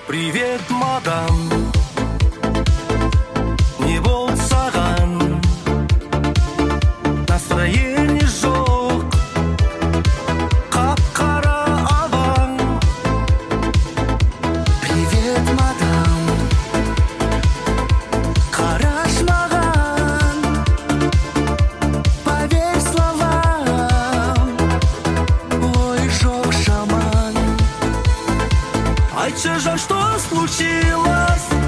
Привет, мадам. Не болды саған настроение жоқ, қап-қара алаң. Привет, мадам. Қарашы маған, поверь словам. Ой, жоқ жаман. Айтшы, жан, что случилось?